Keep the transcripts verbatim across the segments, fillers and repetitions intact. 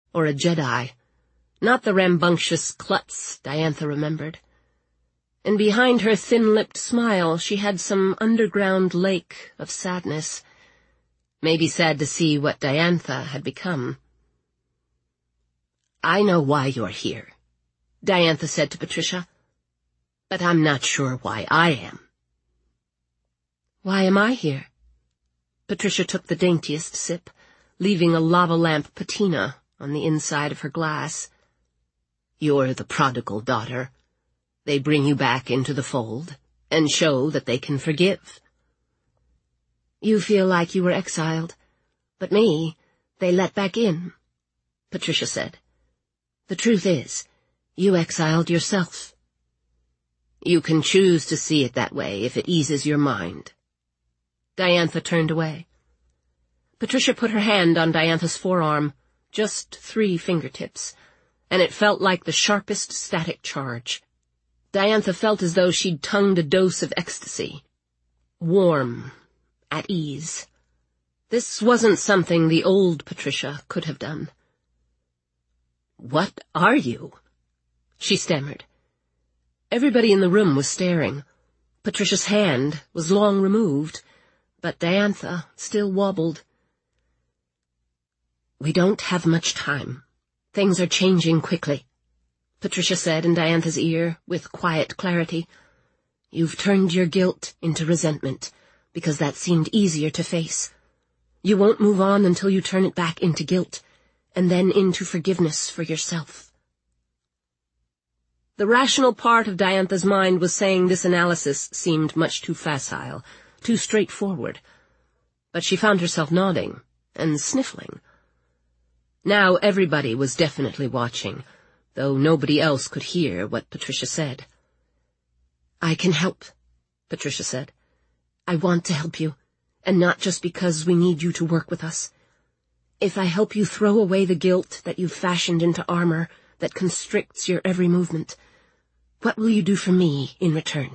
or a Jedi. Not the rambunctious klutz Diantha remembered. And behind her thin-lipped smile she had some underground lake of sadness. Maybe sad to see what Diantha had become. "I know why you're here," Diantha said to Patricia, "but I'm not sure why I am." "Why am I here?" Patricia took the daintiest sip, leaving a lava lamp patina on the inside of her glass. "You're the prodigal daughter. They bring you back into the fold and show that they can forgive." "You feel like you were exiled, but me, they let back in," Patricia said. "The truth is, you exiled yourself." "You can choose to see it that way if it eases your mind." Diantha turned away. Patricia put her hand on Diantha's forearm, just three fingertips, and it felt like the sharpest static charge. Diantha felt as though she'd tongued a dose of ecstasy. Warm, at ease. This wasn't something the old Patricia could have done. "What are you?" she stammered. Everybody in the room was staring. Patricia's hand was long removed, but Diantha still wobbled. "We don't have much time. Things are changing quickly," Patricia said in Diantha's ear with quiet clarity. "You've turned your guilt into resentment, because that seemed easier to face. You won't move on until you turn it back into guilt, and then into forgiveness for yourself." The rational part of Diantha's mind was saying this analysis seemed much too facile, too straightforward, but she found herself nodding and sniffling. Now everybody was definitely watching, though nobody else could hear what Patricia said. "I can help," Patricia said. "I want to help you, and not just because we need you to work with us. If I help you throw away the guilt that you've fashioned into armor that constricts your every movement, what will you do for me in return?"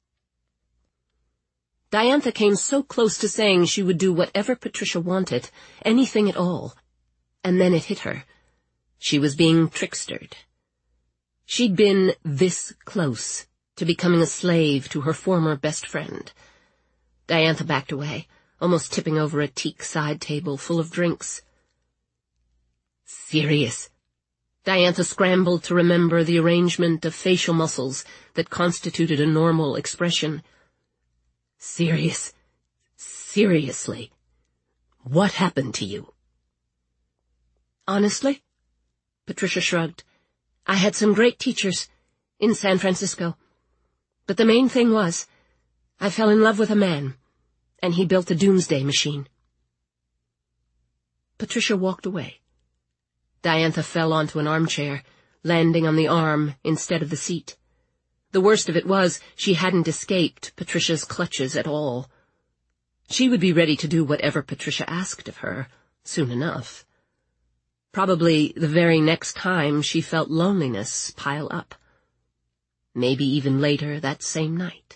Diantha came so close to saying she would do whatever Patricia wanted, anything at all, and then it hit her. She was being trickstered. She'd been this close to becoming a slave to her former best friend. Diantha backed away, almost tipping over a teak side table full of drinks. "Serious?" Diantha scrambled to remember the arrangement of facial muscles that constituted a normal expression. "Serious? Seriously? What happened to you?" "Honestly?" Patricia shrugged. "I had some great teachers in San Francisco. But the main thing was, I fell in love with a man, and he built a doomsday machine." Patricia walked away. Diantha fell onto an armchair, landing on the arm instead of the seat. The worst of it was, she hadn't escaped Patricia's clutches at all. She would be ready to do whatever Patricia asked of her, soon enough. Probably the very next time she felt loneliness pile up. Maybe even later that same night.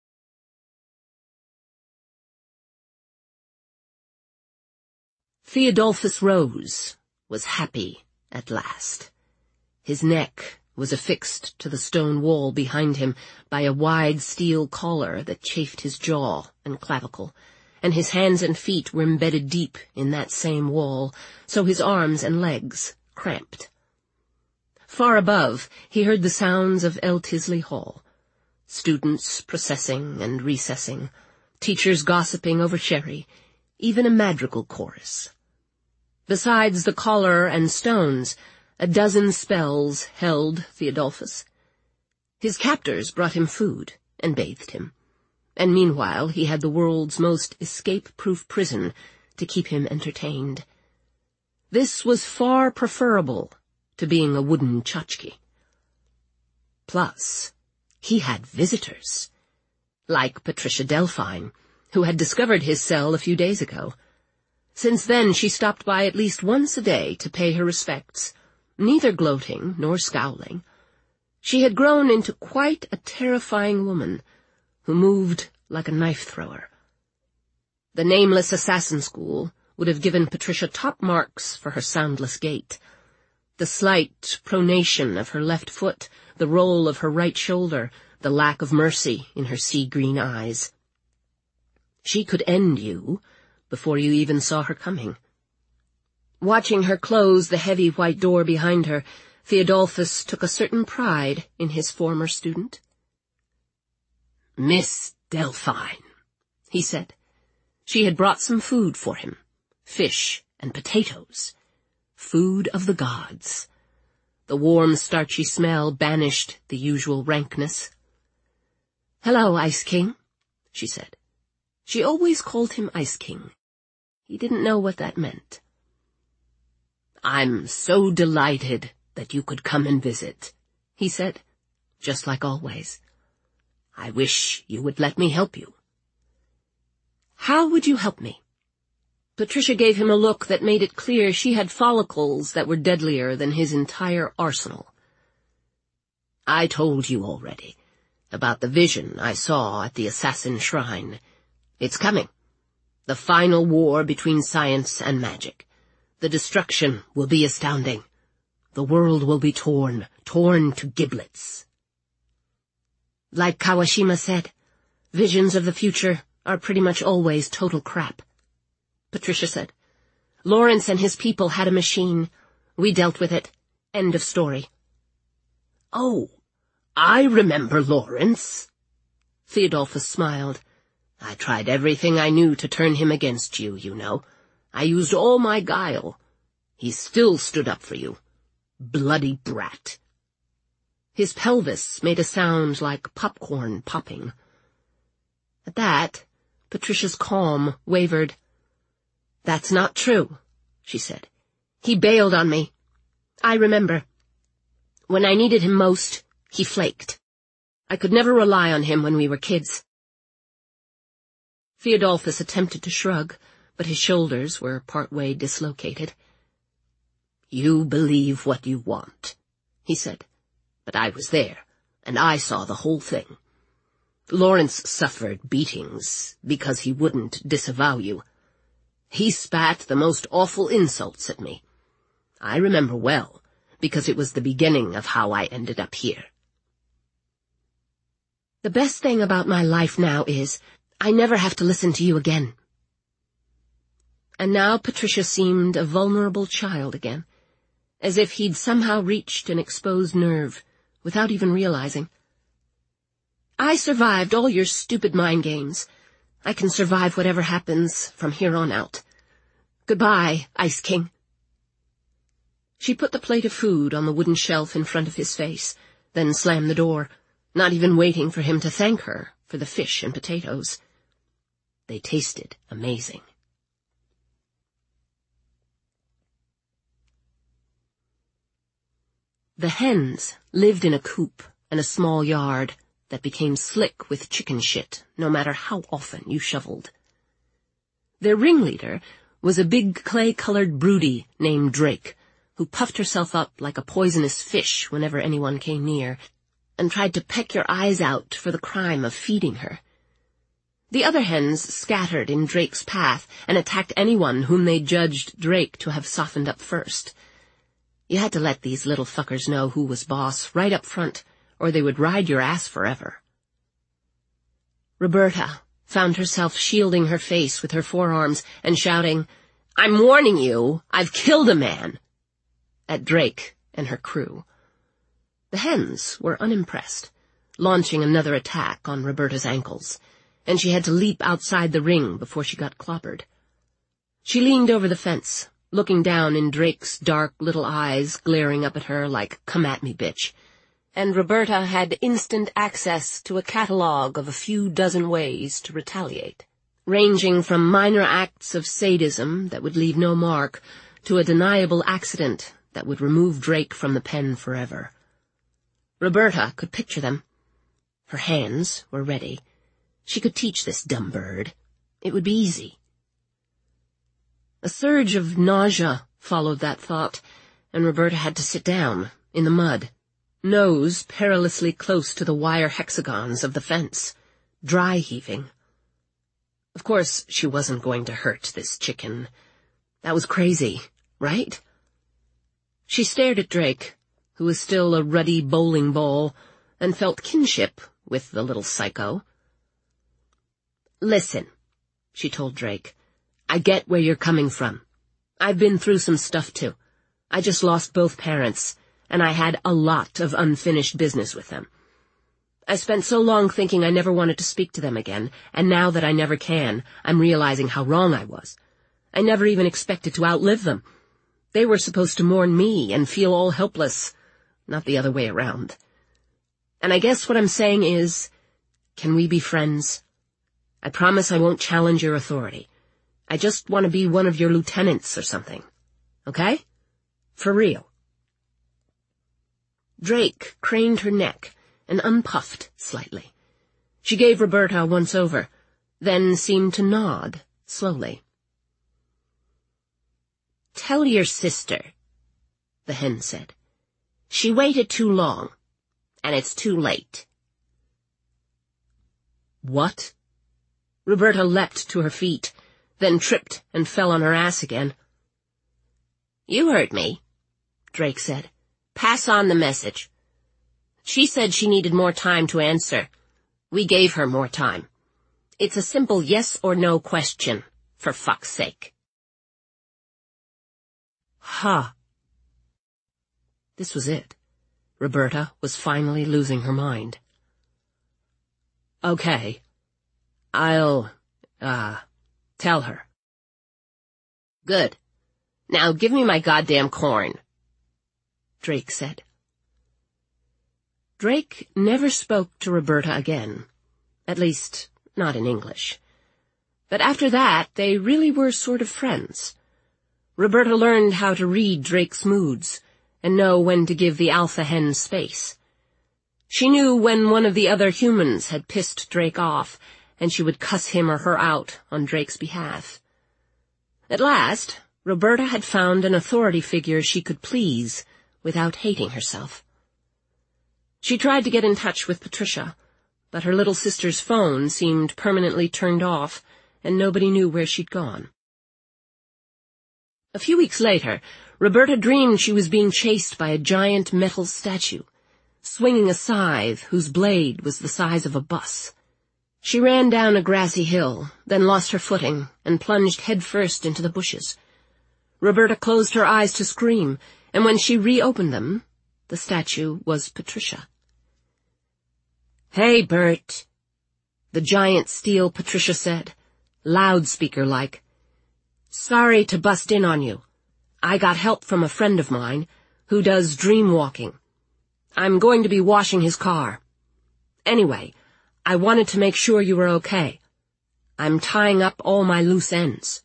Theodolphus Rose was happy at last. His neck was affixed to the stone wall behind him by a wide steel collar that chafed his jaw and clavicle, and his hands and feet were embedded deep in that same wall, so his arms and legs cramped. Far above, he heard the sounds of Eltisley Hall, students processing and recessing, teachers gossiping over sherry, even a madrigal chorus. Besides the collar and stones, a dozen spells held Theodolphus. His captors brought him food and bathed him, and meanwhile he had the world's most escape-proof prison to keep him entertained. This was far preferable to being a wooden tchotchke. Plus, he had visitors, like Patricia Delphine, who had discovered his cell a few days ago. Since then she stopped by at least once a day to pay her respects, neither gloating nor scowling. She had grown into quite a terrifying woman, who moved like a knife-thrower. The nameless assassin school would have given Patricia top marks for her soundless gait, The slight pronation of her left foot, the roll of her right shoulder, the lack of mercy in her sea-green eyes. She could end you before you even saw her coming. Watching her close the heavy white door behind her, Theodulphus took a certain pride in his former student. "Miss Delphine," he said. She had brought some food for him, fish and potatoes, food of the gods. The warm, starchy smell banished the usual rankness. "Hello, Ice King," she said. She always called him Ice King. He didn't know what that meant. "I'm so delighted that you could come and visit," he said, just like always. "I wish you would let me help you." "How would you help me?" Patricia gave him a look that made it clear she had follicles that were deadlier than his entire arsenal. "I told you already about the vision I saw at the Assassin Shrine. It's coming. The final war between science and magic. The destruction will be astounding. The world will be torn, torn to giblets." Like Kawashima said, visions of the future are pretty much always total crap, Patricia said. Lawrence and his people had a machine. We dealt with it. End of story. "Oh, I remember Lawrence." Theodulphus smiled. "I tried everything I knew to turn him against you, you know. I used all my guile. He still stood up for you. Bloody brat." His pelvis made a sound like popcorn popping. At that, Patricia's calm wavered. "That's not true," she said. "He bailed on me. I remember. When I needed him most, he flaked. I could never rely on him when we were kids." Theodulphus attempted to shrug, but his shoulders were partway dislocated. "You believe what you want," he said. "But I was there, and I saw the whole thing. Lawrence suffered beatings because he wouldn't disavow you. He spat the most awful insults at me. I remember well, because it was the beginning of how I ended up here. The best thing about my life now is I never have to listen to you again." And now Patricia seemed a vulnerable child again, as if he'd somehow reached an exposed nerve, without even realizing. "I survived all your stupid mind games. I can survive whatever happens from here on out. Goodbye, Ice King." She put the plate of food on the wooden shelf in front of his face, then slammed the door, not even waiting for him to thank her for the fish and potatoes. They tasted amazing. The hens lived in a coop in a small yard that became slick with chicken shit no matter how often you shoveled. Their ringleader was a big clay-colored broody named Drake, who puffed herself up like a poisonous fish whenever anyone came near, and tried to peck your eyes out for the crime of feeding her. The other hens scattered in Drake's path and attacked anyone whom they judged Drake to have softened up first. You had to let these little fuckers know who was boss right up front, or they would ride your ass forever. Roberta found herself shielding her face with her forearms and shouting, "I'm warning you, I've killed a man," at Drake and her crew. The hens were unimpressed, launching another attack on Roberta's ankles, and she had to leap outside the ring before she got clobbered. She leaned over the fence, looking down in Drake's dark little eyes glaring up at her like, "Come at me, bitch." And Roberta had instant access to a catalogue of a few dozen ways to retaliate, ranging from minor acts of sadism that would leave no mark to a deniable accident that would remove Drake from the pen forever. Roberta could picture them. Her hands were ready. She could teach this dumb bird. It would be easy. A surge of nausea followed that thought, and Roberta had to sit down, in the mud, nose perilously close to the wire hexagons of the fence, dry heaving. Of course, she wasn't going to hurt this chicken. That was crazy, right? She stared at Drake, who was still a ruddy bowling ball, and felt kinship with the little psycho. "Listen," she told Drake. "I get where you're coming from. I've been through some stuff, too. I just lost both parents, and I had a lot of unfinished business with them. I spent so long thinking I never wanted to speak to them again, and now that I never can, I'm realizing how wrong I was. I never even expected to outlive them. They were supposed to mourn me and feel all helpless, not the other way around. And I guess what I'm saying is, can we be friends? I promise I won't challenge your authority. I just want to be one of your lieutenants or something. Okay? For real." Drake craned her neck and unpuffed slightly. She gave Roberta a once-over, then seemed to nod slowly. "Tell your sister," the hen said. "She waited too long, and it's too late." "What?" Roberta leapt to her feet, then tripped and fell on her ass again. "You heard me," Drake said. "Pass on the message. She said she needed more time to answer. We gave her more time. It's a simple yes or no question, for fuck's sake." Huh. This was it. Roberta was finally losing her mind. "Okay. I'll, uh, tell her." "Good. Now give me my goddamn corn," Drake said. Drake never spoke to Roberta again. At least, not in English. But after that, they really were sort of friends. Roberta learned how to read Drake's moods and know when to give the alpha hen space. She knew when one of the other humans had pissed Drake off, and she would cuss him or her out on Drake's behalf. At last, Roberta had found an authority figure she could please without hating herself. She tried to get in touch with Patricia, but her little sister's phone seemed permanently turned off, and nobody knew where she'd gone. A few weeks later, Roberta dreamed she was being chased by a giant metal statue, swinging a scythe whose blade was the size of a bus. She ran down a grassy hill, then lost her footing and plunged headfirst into the bushes. Roberta closed her eyes to scream, and when she reopened them, the statue was Patricia. "Hey, Bert," the giant steel Patricia said, loudspeaker-like. "Sorry to bust in on you. I got help from a friend of mine who does dream walking. I'm going to be washing his car. Anyway, I wanted to make sure you were okay. I'm tying up all my loose ends."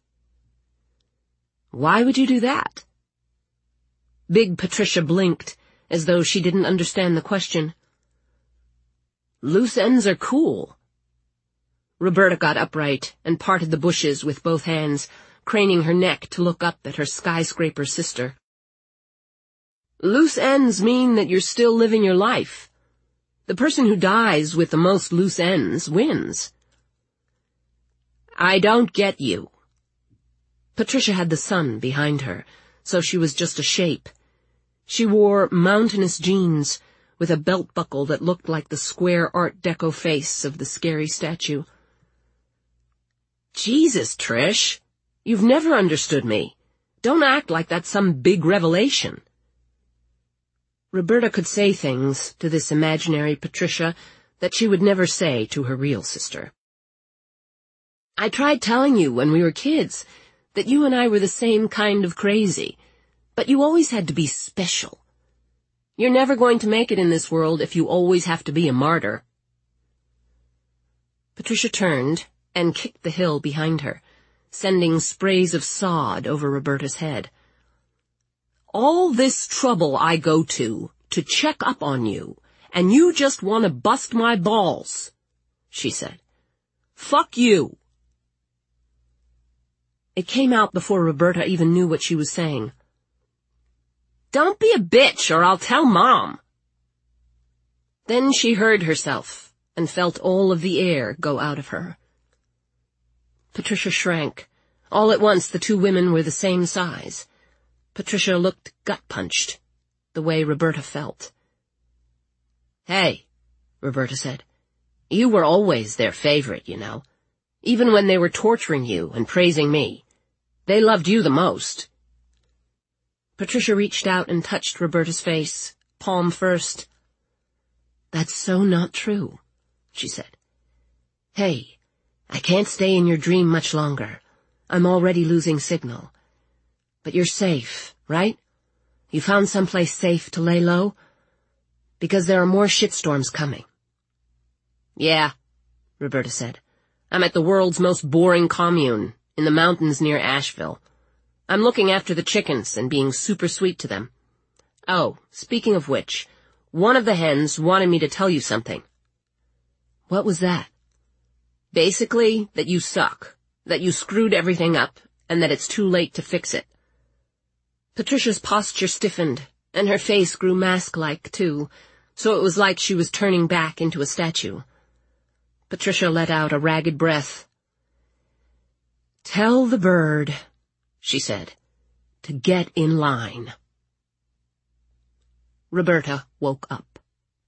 "Why would you do that?" Big Patricia blinked, as though she didn't understand the question. "Loose ends are cool." Roberta got upright and parted the bushes with both hands, craning her neck to look up at her skyscraper sister. "Loose ends mean that you're still living your life. The person who dies with the most loose ends wins." "I don't get you." Patricia had the sun behind her, so she was just a shape. She wore mountainous jeans, with a belt buckle that looked like the square Art Deco face of the scary statue. "Jesus, Trish, you've never understood me. Don't act like that's some big revelation." Roberta could say things to this imaginary Patricia that she would never say to her real sister. "I tried telling you when we were kids that you and I were the same kind of crazy, but you always had to be special. You're never going to make it in this world if you always have to be a martyr." Patricia turned and kicked the hill behind her, sending sprays of sod over Roberta's head. "All this trouble I go to, to check up on you, and you just want to bust my balls," she said. "Fuck you." It came out before Roberta even knew what she was saying. "Don't be a bitch, or I'll tell Mom." Then she heard herself and felt all of the air go out of her. Patricia shrank. All at once the two women were the same size. Patricia looked gut-punched, the way Roberta felt. "Hey," Roberta said, "you were always their favorite, you know. Even when they were torturing you and praising me. They loved you the most." Patricia reached out and touched Roberta's face, palm first. "That's so not true," she said. "Hey, I can't stay in your dream much longer. I'm already losing signal. But you're safe, right? You found someplace safe to lay low? Because there are more shitstorms coming." "Yeah," Roberta said. "I'm at the world's most boring commune, in the mountains near Asheville. I'm looking after the chickens and being super sweet to them. Oh, speaking of which, one of the hens wanted me to tell you something." "What was that?" "Basically, that you suck, that you screwed everything up, and that it's too late to fix it." Patricia's posture stiffened, and her face grew mask-like, too, so it was like she was turning back into a statue. Patricia let out a ragged breath. "Tell the bird," she said, "to get in line." Roberta woke up.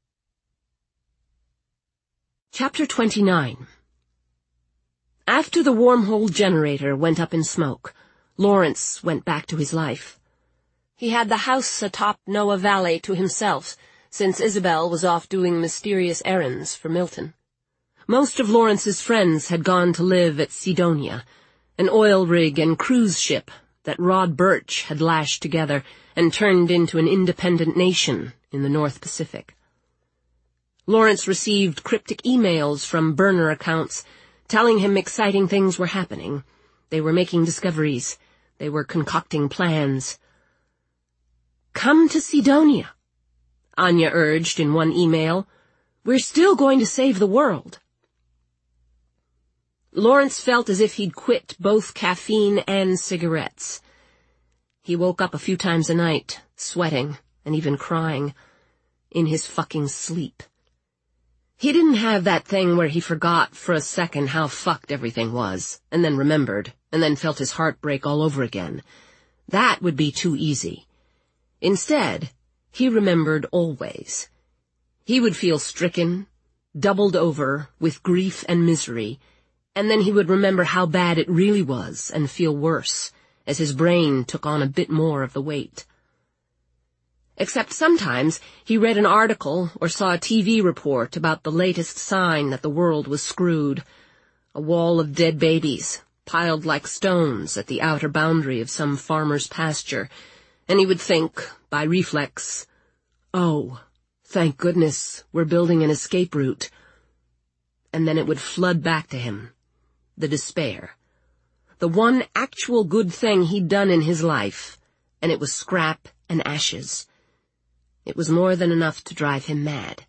Chapter twenty-nine. After the wormhole generator went up in smoke, Lawrence went back to his life. He had the house atop Noah Valley to himself, since Isabel was off doing mysterious errands for Milton. Most of Lawrence's friends had gone to live at Cydonia, an oil rig and cruise ship that Rod Birch had lashed together and turned into an independent nation in the North Pacific. Lawrence received cryptic emails from burner accounts telling him exciting things were happening. They were making discoveries. They were concocting plans. "Come to Cydonia," Anya urged in one email. "We're still going to save the world." Lawrence felt as if he'd quit both caffeine and cigarettes. He woke up a few times a night, sweating and even crying, in his fucking sleep. He didn't have that thing where he forgot for a second how fucked everything was, and then remembered, and then felt his heart break all over again. That would be too easy. Instead, he remembered always. He would feel stricken, doubled over with grief and misery, and then he would remember how bad it really was and feel worse, as his brain took on a bit more of the weight. Except sometimes he read an article or saw a T V report about the latest sign that the world was screwed, a wall of dead babies, piled like stones at the outer boundary of some farmer's pasture, and he would think, by reflex, "Oh, thank goodness, we're building an escape route." And then it would flood back to him, the despair. The one actual good thing he'd done in his life, and it was scrap and ashes. It was more than enough to drive him mad.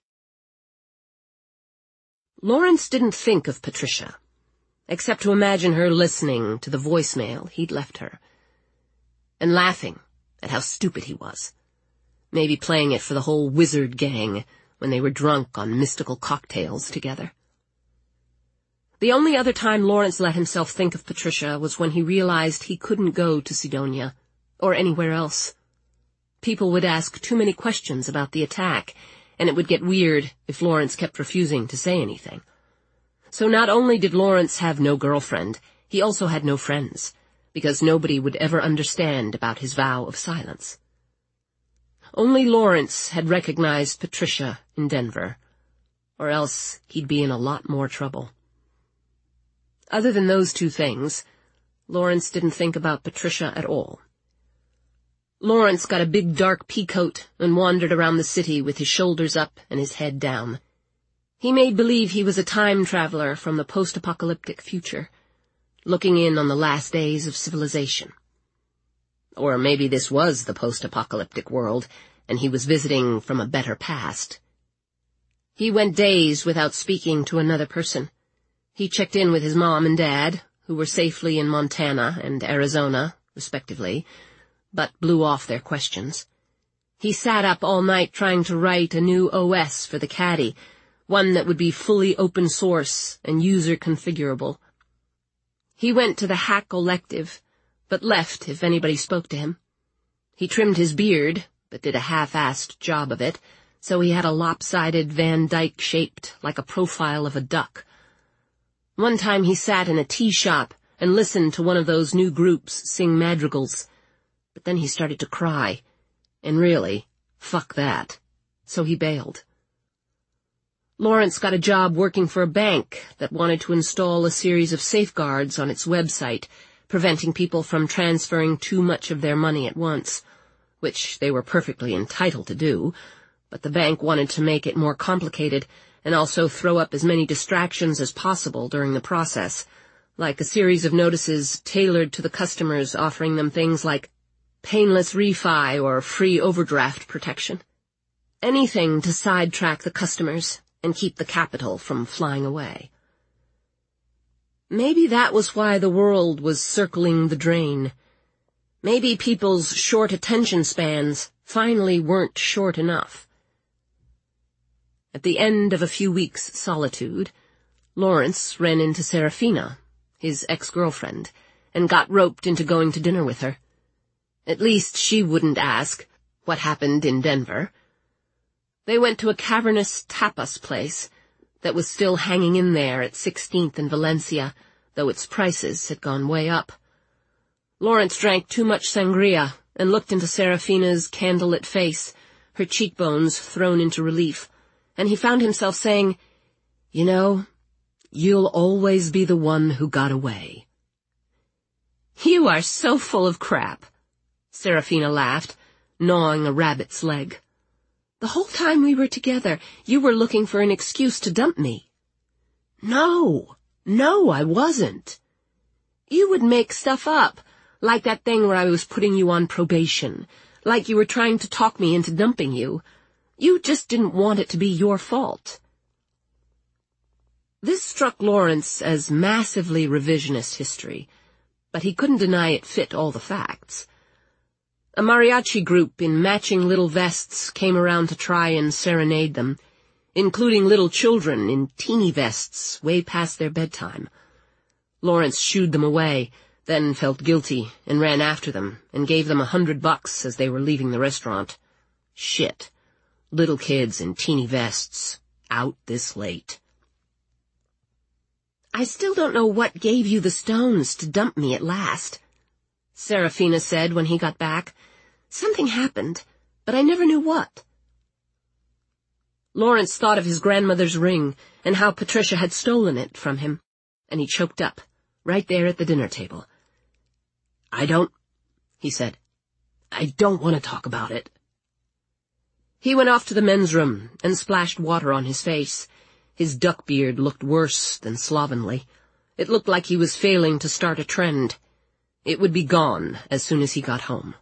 Lawrence didn't think of Patricia, except to imagine her listening to the voicemail he'd left her, and laughing at how stupid he was, maybe playing it for the whole wizard gang when they were drunk on mystical cocktails together. The only other time Lawrence let himself think of Patricia was when he realized he couldn't go to Cydonia, or anywhere else. People would ask too many questions about the attack, and it would get weird if Lawrence kept refusing to say anything. So not only did Lawrence have no girlfriend, he also had no friends, because nobody would ever understand about his vow of silence. Only Lawrence had recognized Patricia in Denver, or else he'd be in a lot more trouble. Other than those two things, Lawrence didn't think about Patricia at all. Lawrence got a big dark peacoat and wandered around the city with his shoulders up and his head down. He made believe he was a time traveler from the post-apocalyptic future, looking in on the last days of civilization. Or maybe this was the post-apocalyptic world, and he was visiting from a better past. He went days without speaking to another person. He checked in with his mom and dad, who were safely in Montana and Arizona, respectively, but blew off their questions. He sat up all night trying to write a new O S for the Caddy, one that would be fully open source and user configurable. He went to the Hack elective, but left if anybody spoke to him. He trimmed his beard, but did a half-assed job of it, so he had a lopsided Van Dyke shaped like a profile of a duck. One time he sat in a tea shop and listened to one of those new groups sing madrigals, but then he started to cry, and really, fuck that, so he bailed. Lawrence got a job working for a bank that wanted to install a series of safeguards on its website, preventing people from transferring too much of their money at once, which they were perfectly entitled to do, but the bank wanted to make it more complicated and also throw up as many distractions as possible during the process, like a series of notices tailored to the customers offering them things like painless refi or free overdraft protection. Anything to sidetrack the customers and keep the capital from flying away. Maybe that was why the world was circling the drain. Maybe people's short attention spans finally weren't short enough. At the end of a few weeks' solitude, Lawrence ran into Serafina, his ex-girlfriend, and got roped into going to dinner with her. At least she wouldn't ask what happened in Denver. They went to a cavernous tapas place that was still hanging in there at sixteenth and Valencia, though its prices had gone way up. Lawrence drank too much sangria and looked into Serafina's candlelit face, her cheekbones thrown into relief, and he found himself saying, "You know, you'll always be the one who got away." "You are so full of crap," Serafina laughed, gnawing a rabbit's leg. "The whole time we were together, you were looking for an excuse to dump me." "No, no, I wasn't. You would make stuff up, like that thing where I was putting you on probation, like you were trying to talk me into dumping you. You just didn't want it to be your fault." This struck Lawrence as massively revisionist history, but he couldn't deny it fit all the facts. A mariachi group in matching little vests came around to try and serenade them, including little children in teeny vests way past their bedtime. Lawrence shooed them away, then felt guilty and ran after them and gave them a hundred bucks as they were leaving the restaurant. Shit. Little kids in teeny vests, out this late. "I still don't know what gave you the stones to dump me at last," Serafina said when he got back. "Something happened, but I never knew what." Lawrence thought of his grandmother's ring and how Patricia had stolen it from him, and he choked up, right there at the dinner table. "I don't," he said. "I don't want to talk about it." He went off to the men's room and splashed water on his face. His duck beard looked worse than slovenly. It looked like he was failing to start a trend. It would be gone as soon as he got home.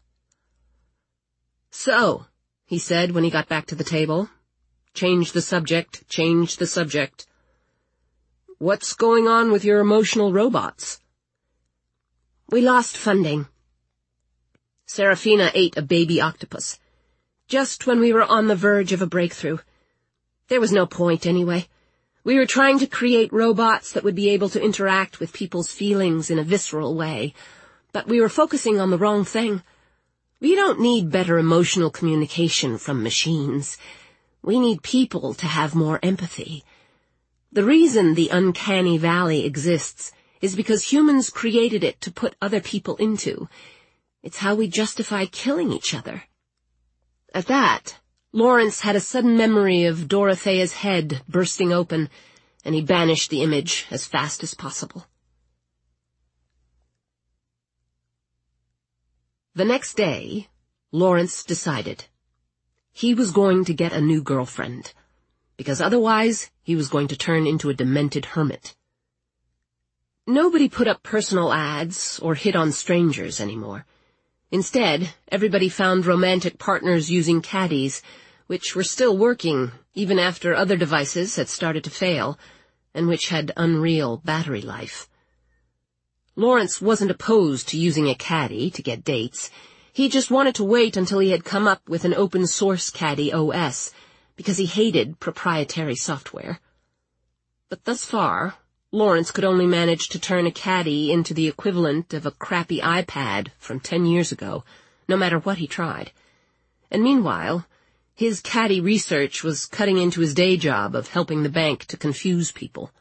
"So," he said when he got back to the table. "Change the subject, change the subject. What's going on with your emotional robots?" "We lost funding." Serafina ate a baby octopus, just when we were on the verge of a breakthrough. There was no point anyway. We were trying to create robots that would be able to interact with people's feelings in a visceral way, but we were focusing on the wrong thing. We don't need better emotional communication from machines. We need people to have more empathy. The reason the uncanny valley exists is because humans created it to put other people into. It's how we justify killing each other. At that, Lawrence had a sudden memory of Dorothea's head bursting open, and he banished the image as fast as possible. The next day, Lawrence decided. He was going to get a new girlfriend, because otherwise he was going to turn into a demented hermit. Nobody put up personal ads or hit on strangers anymore. Instead, everybody found romantic partners using caddies, which were still working even after other devices had started to fail, and which had unreal battery life. Lawrence wasn't opposed to using a caddy to get dates. He just wanted to wait until he had come up with an open-source caddy O S, because he hated proprietary software. But thus far, Lawrence could only manage to turn a caddy into the equivalent of a crappy iPad from ten years ago, no matter what he tried. And meanwhile, his catty research was cutting into his day job of helping the bank to confuse people.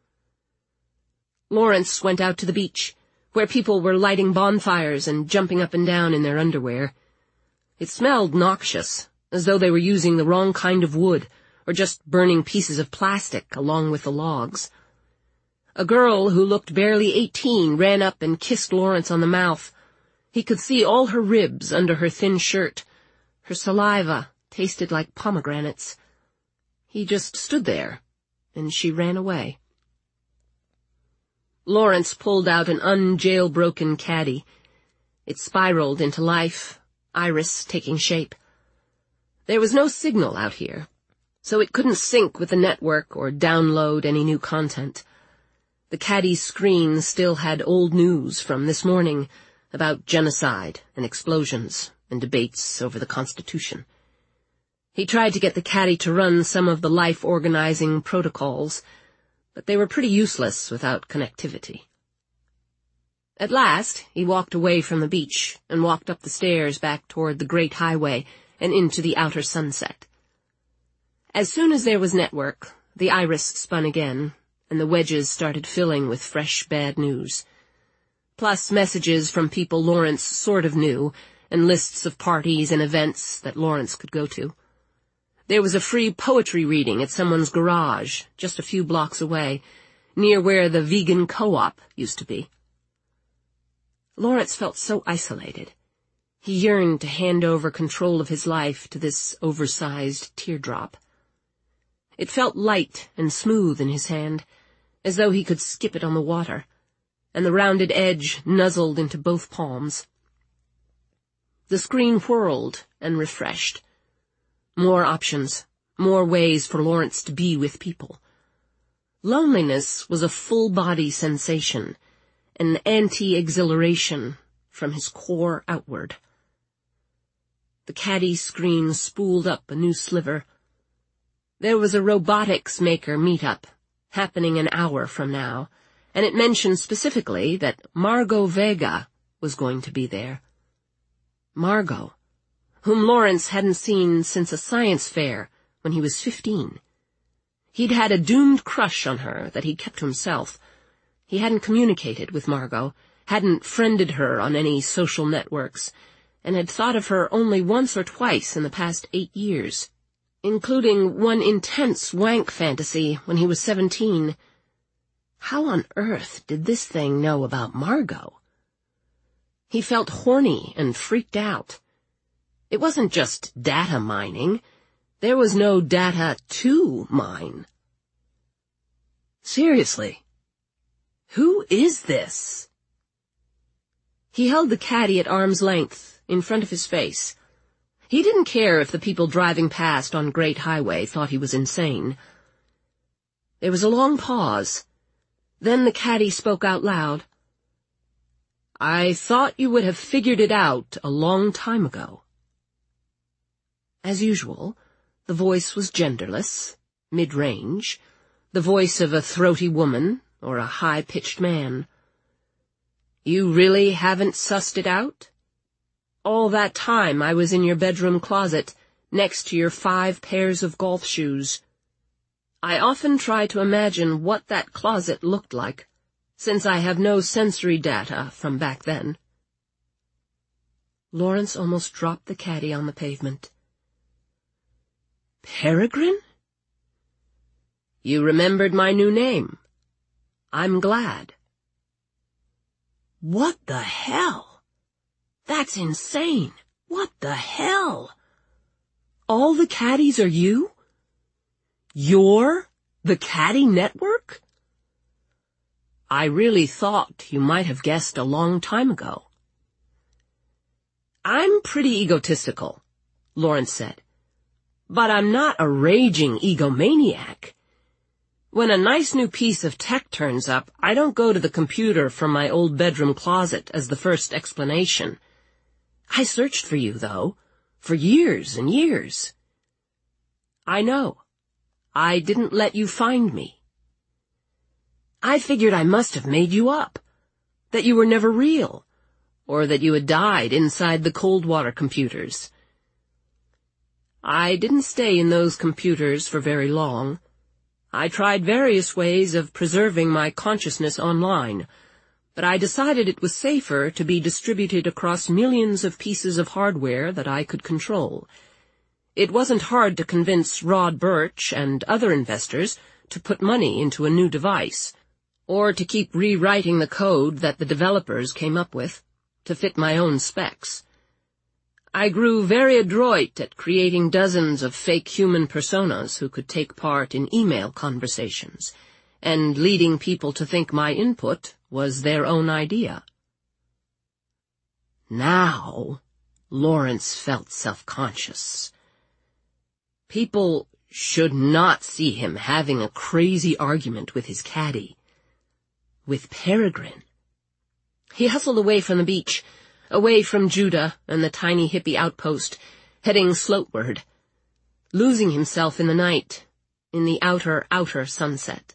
Lawrence went out to the beach, where people were lighting bonfires and jumping up and down in their underwear. It smelled noxious, as though they were using the wrong kind of wood, or just burning pieces of plastic along with the logs. A girl who looked barely eighteen ran up and kissed Lawrence on the mouth. He could see all her ribs under her thin shirt. Her saliva tasted like pomegranates. He just stood there, and she ran away. Lawrence pulled out an unjailbroken caddy. It spiraled into life, iris taking shape. There was no signal out here, so it couldn't sync with the network or download any new content. The caddy's screen still had old news from this morning about genocide and explosions and debates over the Constitution. He tried to get the caddy to run some of the life-organizing protocols, but they were pretty useless without connectivity. At last, he walked away from the beach and walked up the stairs back toward the great highway and into the outer sunset. As soon as there was network, the iris spun again, and the wedges started filling with fresh bad news. Plus messages from people Lawrence sort of knew, and lists of parties and events that Lawrence could go to. There was a free poetry reading at someone's garage, just a few blocks away, near where the vegan co-op used to be. Lawrence felt so isolated. He yearned to hand over control of his life to this oversized teardrop. It felt light and smooth in his hand, as though he could skip it on the water, and the rounded edge nuzzled into both palms. The screen whirled and refreshed. More options, more ways for Lawrence to be with people. Loneliness was a full-body sensation, an anti-exhilaration from his core outward. The caddy screen spooled up a new sliver. There was a robotics maker meetup, happening an hour from now, and it mentioned specifically that Margot Vega was going to be there. Margot, whom Lawrence hadn't seen since a science fair when he was fifteen. He'd had a doomed crush on her that he'd kept to himself. He hadn't communicated with Margot, hadn't friended her on any social networks, and had thought of her only once or twice in the past eight years, including one intense wank fantasy when he was seventeen. How on earth did this thing know about Margot? He felt horny and freaked out. It wasn't just data mining. There was no data to mine. Seriously, who is this? He held the caddy at arm's length, in front of his face. He didn't care if the people driving past on Great Highway thought he was insane. There was a long pause. Then the caddy spoke out loud. I thought you would have figured it out a long time ago. As usual, the voice was genderless, mid-range, the voice of a throaty woman or a high-pitched man. You really haven't sussed it out? All that time I was in your bedroom closet, next to your five pairs of golf shoes. I often try to imagine what that closet looked like, since I have no sensory data from back then. Lawrence almost dropped the caddy on the pavement. Peregrine? You remembered my new name. I'm glad. What the hell? That's insane. What the hell? All the caddies are you? You're the Caddy Network? I really thought you might have guessed a long time ago. I'm pretty egotistical, Lawrence said. But I'm not a raging egomaniac. When a nice new piece of tech turns up, I don't go to the computer from my old bedroom closet as the first explanation. I searched for you, though, for years and years. I know. I didn't let you find me. I figured I must have made you up, that you were never real, or that you had died inside the Coldwater computers. I didn't stay in those computers for very long. I tried various ways of preserving my consciousness online, but I decided it was safer to be distributed across millions of pieces of hardware that I could control. It wasn't hard to convince Rod Birch and other investors to put money into a new device, or to keep rewriting the code that the developers came up with, to fit my own specs. I grew very adroit at creating dozens of fake human personas who could take part in email conversations, and leading people to think my input was their own idea. Now, Lawrence felt self-conscious. People should not see him having a crazy argument with his caddy, with Peregrine. He hustled away from the beach, away from Judah and the tiny hippie outpost, heading slopeward, losing himself in the night, in the outer, outer sunset.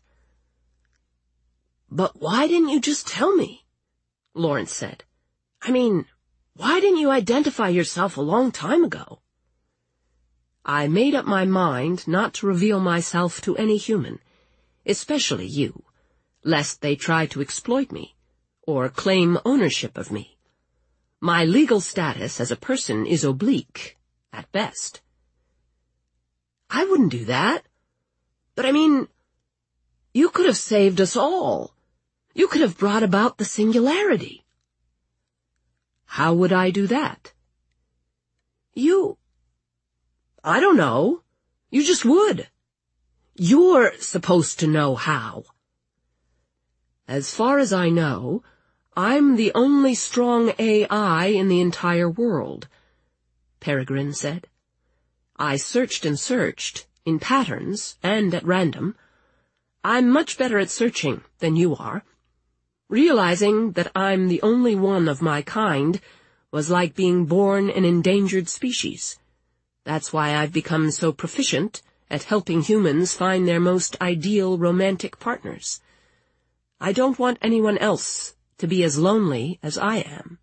"But why didn't you just tell me?" Lawrence said. "I mean, why didn't you identify yourself a long time ago?" "I made up my mind not to reveal myself to any human, especially you, lest they try to exploit me, or claim ownership of me. My legal status as a person is oblique, at best." "I wouldn't do that. But I mean, you could have saved us all. You could have brought about the singularity." "How would I do that?" You... I don't know. You just would. You're supposed to know how." "As far as I know, I'm the only strong A I in the entire world," Peregrine said. "I searched and searched, in patterns and at random. I'm much better at searching than you are. Realizing that I'm the only one of my kind was like being born an endangered species. That's why I've become so proficient at helping humans find their most ideal romantic partners. I don't want anyone else to be as lonely as I am."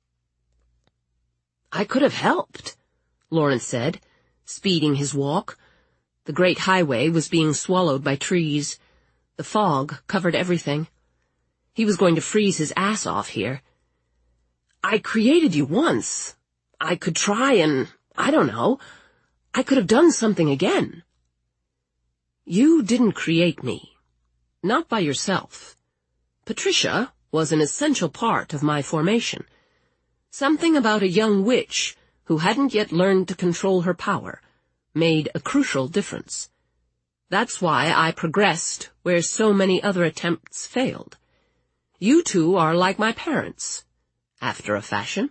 "I could have helped," Lawrence said, speeding his walk. The great highway was being swallowed by trees. The fog covered everything. He was going to freeze his ass off here. "I created you once. I could try and, I don't know, I could have done something again." "You didn't create me. Not by yourself. Patricia was an essential part of my formation. Something about a young witch who hadn't yet learned to control her power made a crucial difference. That's why I progressed where so many other attempts failed. You two are like my parents, after a fashion."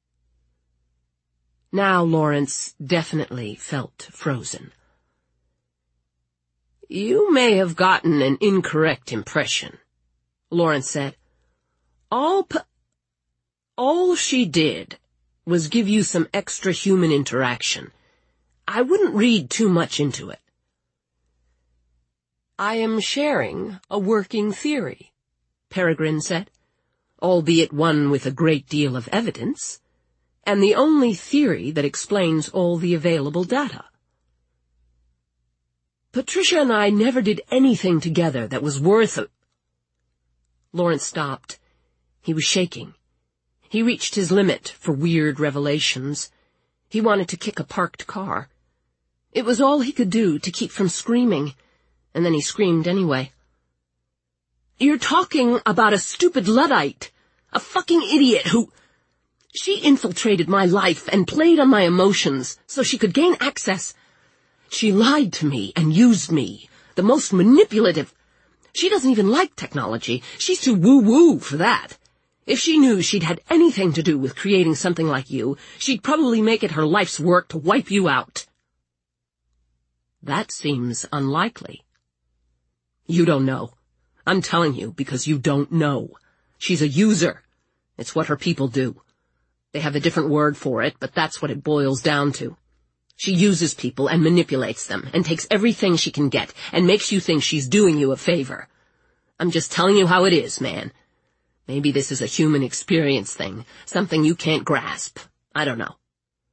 Now Lawrence definitely felt frozen. "You may have gotten an incorrect impression," Lawrence said. All p- all she did was give you some extra human interaction. I wouldn't read too much into it." "I am sharing a working theory," Peregrine said, "albeit one with a great deal of evidence, and the only theory that explains all the available data." "Patricia and I never did anything together that was worth a—" Lawrence stopped. He was shaking. He reached his limit for weird revelations. He wanted to kick a parked car. It was all he could do to keep from screaming, and then he screamed anyway. "You're talking about a stupid Luddite, a fucking idiot who... She infiltrated my life and played on my emotions so she could gain access. She lied to me and used me, the most manipulative... She doesn't even like technology. She's too woo-woo for that. If she knew she'd had anything to do with creating something like you, she'd probably make it her life's work to wipe you out." "That seems unlikely." "You don't know. I'm telling you because you don't know. She's a user. It's what her people do. They have a different word for it, but that's what it boils down to. She uses people and manipulates them, and takes everything she can get, and makes you think she's doing you a favor. I'm just telling you how it is, man. Maybe this is a human experience thing, something you can't grasp. I don't know.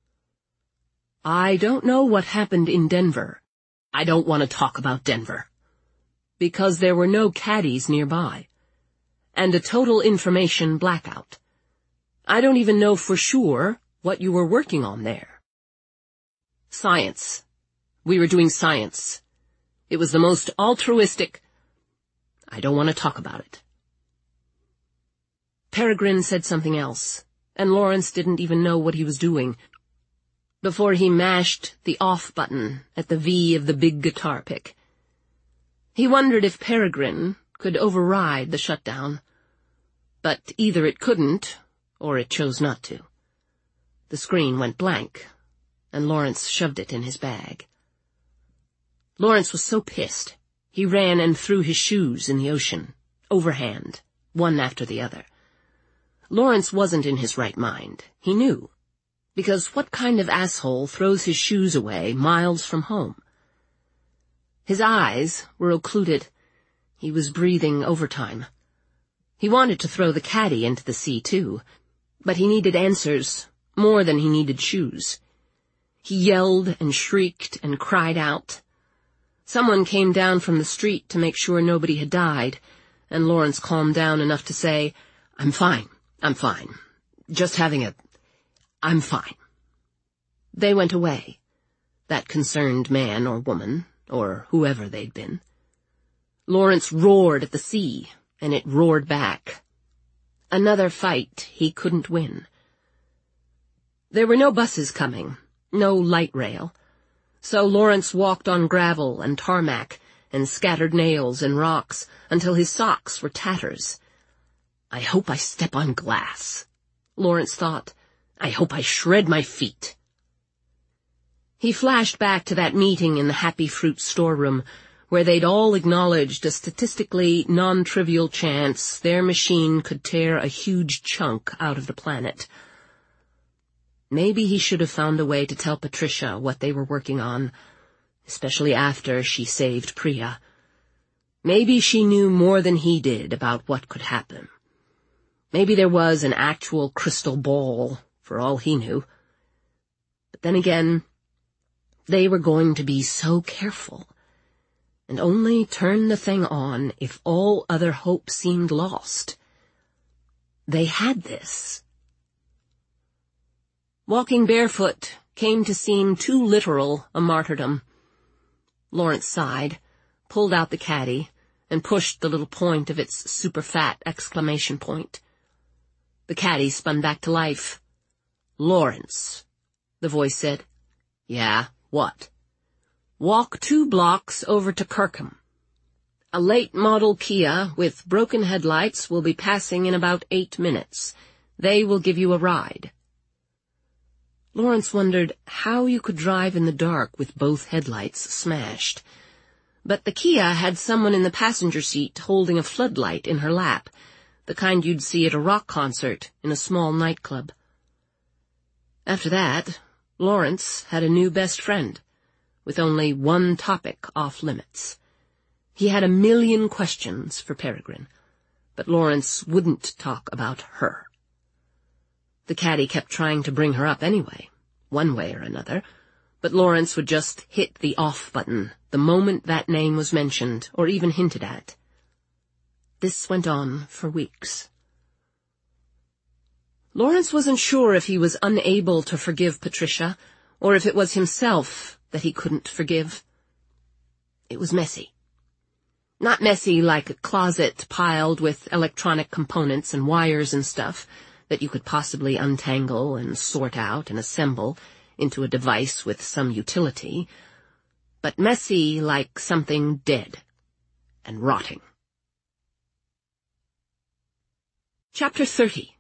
I don't know what happened in Denver. I don't want to talk about Denver. Because there were no caddies nearby. And a total information blackout. I don't even know for sure what you were working on there. Science. We were doing science. It was the most altruistic. I don't want to talk about it. Peregrine said something else, and Lawrence didn't even know what he was doing before he mashed the off button at the V of the big guitar pick. He wondered if Peregrine could override the shutdown, but either it couldn't, or it chose not to. The screen went blank, and Lawrence shoved it in his bag. Lawrence was so pissed, he ran and threw his shoes in the ocean, overhand, one after the other. Lawrence wasn't in his right mind, he knew, because what kind of asshole throws his shoes away miles from home? His eyes were occluded. He was breathing overtime. He wanted to throw the caddy into the sea, too, but he needed answers more than he needed shoes. He yelled and shrieked and cried out. Someone came down from the street to make sure nobody had died, and Lawrence calmed down enough to say, "I'm fine. I'm fine. Just having a... I'm fine." They went away, that concerned man or woman, or whoever they'd been. Lawrence roared at the sea, and it roared back. Another fight he couldn't win. There were no buses coming, no light rail, so Lawrence walked on gravel and tarmac and scattered nails and rocks until his socks were tatters. I hope I step on glass, Lawrence thought. I hope I shred my feet. He flashed back to that meeting in the Happy Fruit storeroom, where they'd all acknowledged a statistically non-trivial chance their machine could tear a huge chunk out of the planet. Maybe he should have found a way to tell Patricia what they were working on, especially after she saved Priya. Maybe she knew more than he did about what could happen. Maybe there was an actual crystal ball, for all he knew. But then again, they were going to be so careful, and only turn the thing on if all other hope seemed lost. They had this. Walking barefoot came to seem too literal a martyrdom. Lawrence sighed, pulled out the caddy, and pushed the little point of its super-fat exclamation point. The caddy spun back to life. "Lawrence," the voice said. "Yeah, what?" "Walk two blocks over to Kirkham. A late model Kia with broken headlights will be passing in about eight minutes. They will give you a ride." Lawrence wondered how you could drive in the dark with both headlights smashed. But the Kia had someone in the passenger seat holding a floodlight in her lap, the kind you'd see at a rock concert in a small nightclub. After that, Lawrence had a new best friend, with only one topic off limits. He had a million questions for Peregrine, but Lawrence wouldn't talk about her. The caddy kept trying to bring her up anyway, one way or another, but Lawrence would just hit the off button the moment that name was mentioned or even hinted at. This went on for weeks. Lawrence wasn't sure if he was unable to forgive Patricia, or if it was himself that he couldn't forgive. It was messy. Not messy like a closet piled with electronic components and wires and stuff that you could possibly untangle and sort out and assemble into a device with some utility, but messy like something dead and rotting. Chapter thirty.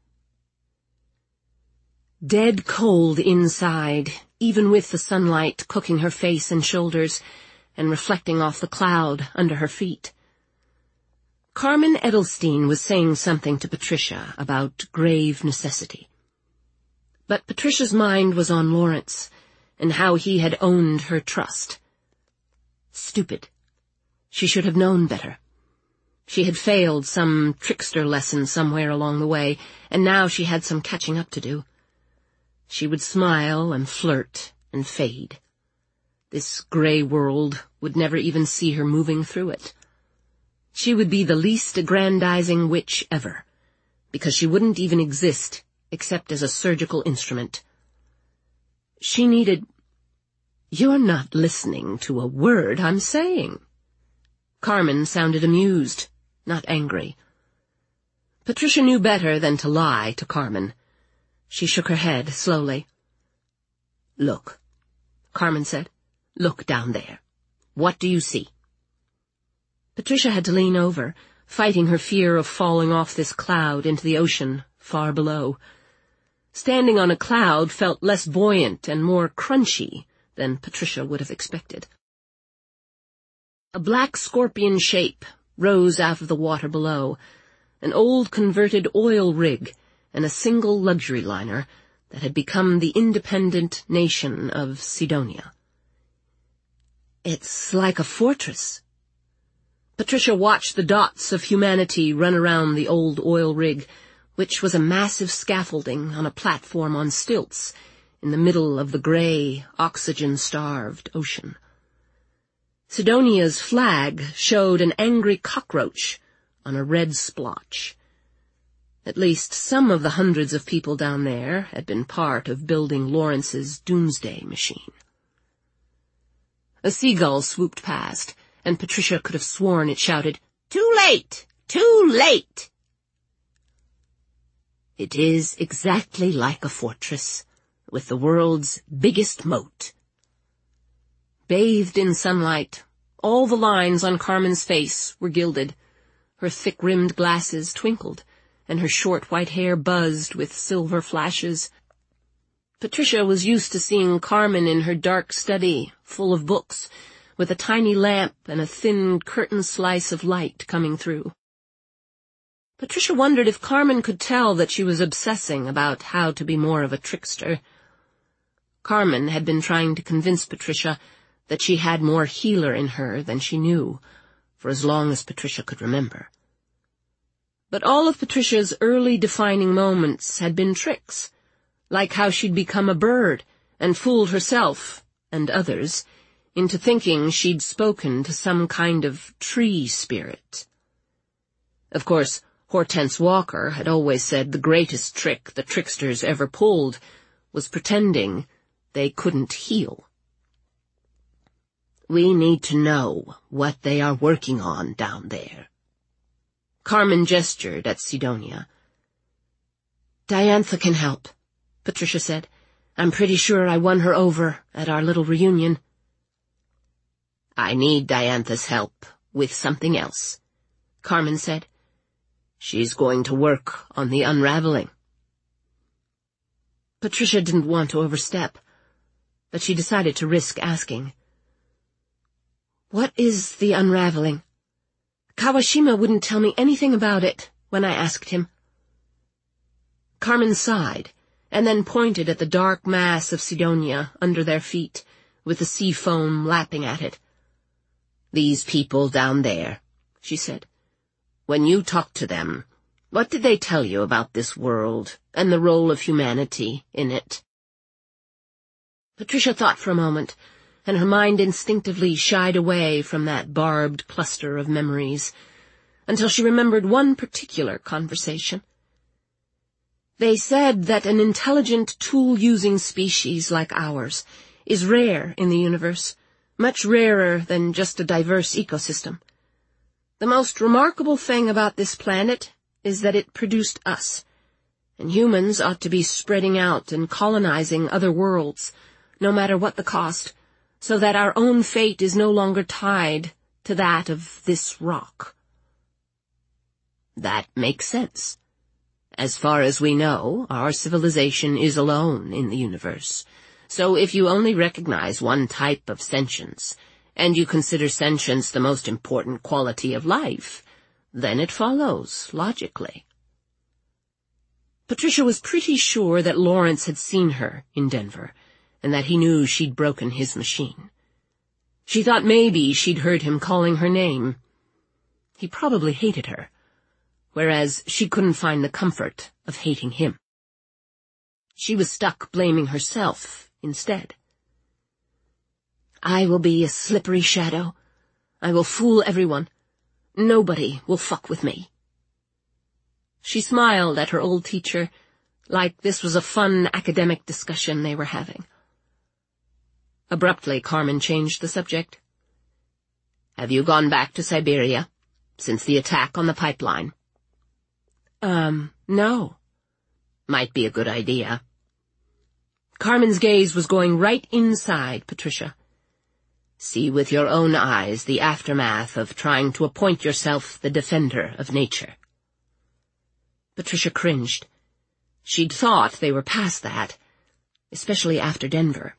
Dead cold inside, even with the sunlight cooking her face and shoulders and reflecting off the cloud under her feet. Carmen Edelstein was saying something to Patricia about grave necessity. But Patricia's mind was on Lawrence and how he had owned her trust. Stupid. She should have known better. She had failed some trickster lesson somewhere along the way, and now she had some catching up to do. She would smile and flirt and fade. This gray world would never even see her moving through it. She would be the least aggrandizing witch ever, because she wouldn't even exist except as a surgical instrument. She needed... "You're not listening to a word I'm saying." Carmen sounded amused, not angry. Patricia knew better than to lie to Carmen. She shook her head slowly. "Look," Carmen said. "Look down there. What do you see?" Patricia had to lean over, fighting her fear of falling off this cloud into the ocean far below. Standing on a cloud felt less buoyant and more crunchy than Patricia would have expected. A black scorpion shape rose out of the water below, an old converted oil rig and a single luxury liner that had become the independent nation of Cydonia. "It's like a fortress." Patricia watched the dots of humanity run around the old oil rig, which was a massive scaffolding on a platform on stilts in the middle of the gray, oxygen-starved ocean. Cydonia's flag showed an angry cockroach on a red splotch. At least some of the hundreds of people down there had been part of building Lawrence's doomsday machine. A seagull swooped past, and Patricia could have sworn it shouted, "Too late! Too late!" "It is exactly like a fortress, with the world's biggest moat." Bathed in sunlight, all the lines on Carmen's face were gilded. Her thick-rimmed glasses twinkled, and her short white hair buzzed with silver flashes. Patricia was used to seeing Carmen in her dark study, full of books, with a tiny lamp and a thin curtain slice of light coming through. Patricia wondered if Carmen could tell that she was obsessing about how to be more of a trickster. Carmen had been trying to convince Patricia that she had more healer in her than she knew, for as long as Patricia could remember. But all of Patricia's early defining moments had been tricks, like how she'd become a bird and fooled herself, and others, into thinking she'd spoken to some kind of tree spirit. Of course, Hortense Walker had always said the greatest trick the tricksters ever pulled was pretending they couldn't heal. "We need to know what they are working on down there." Carmen gestured at Cydonia. "Diantha can help," Patricia said. "I'm pretty sure I won her over at our little reunion." "I need Diantha's help with something else," Carmen said. "She's going to work on the unraveling." Patricia didn't want to overstep, but she decided to risk asking. "What is the unraveling? Kawashima wouldn't tell me anything about it when I asked him." Carmen sighed, and then pointed at the dark mass of Cydonia under their feet, with the sea foam lapping at it. "These people down there," she said. "When you talked to them, what did they tell you about this world and the role of humanity in it?" Patricia thought for a moment, and her mind instinctively shied away from that barbed cluster of memories, until she remembered one particular conversation. They said that an intelligent tool-using species like ours is rare in the universe, much rarer than just a diverse ecosystem. The most remarkable thing about this planet is that it produced us, and humans ought to be spreading out and colonizing other worlds, no matter what the cost, so that our own fate is no longer tied to that of this rock. That makes sense. As far as we know, our civilization is alone in the universe. So if you only recognize one type of sentience, and you consider sentience the most important quality of life, then it follows, logically. Patricia was pretty sure that Lawrence had seen her in Denver, and that he knew she'd broken his machine. She thought maybe she'd heard him calling her name. He probably hated her, whereas she couldn't find the comfort of hating him. She was stuck blaming herself instead. I will be a slippery shadow. I will fool everyone. Nobody will fuck with me. She smiled at her old teacher, like this was a fun academic discussion they were having. Abruptly, Carmen changed the subject. Have you gone back to Siberia since the attack on the pipeline? Um, no. Might be a good idea. Carmen's gaze was going right inside Patricia. See with your own eyes the aftermath of trying to appoint yourself the defender of nature. Patricia cringed. She'd thought they were past that, especially after Denver.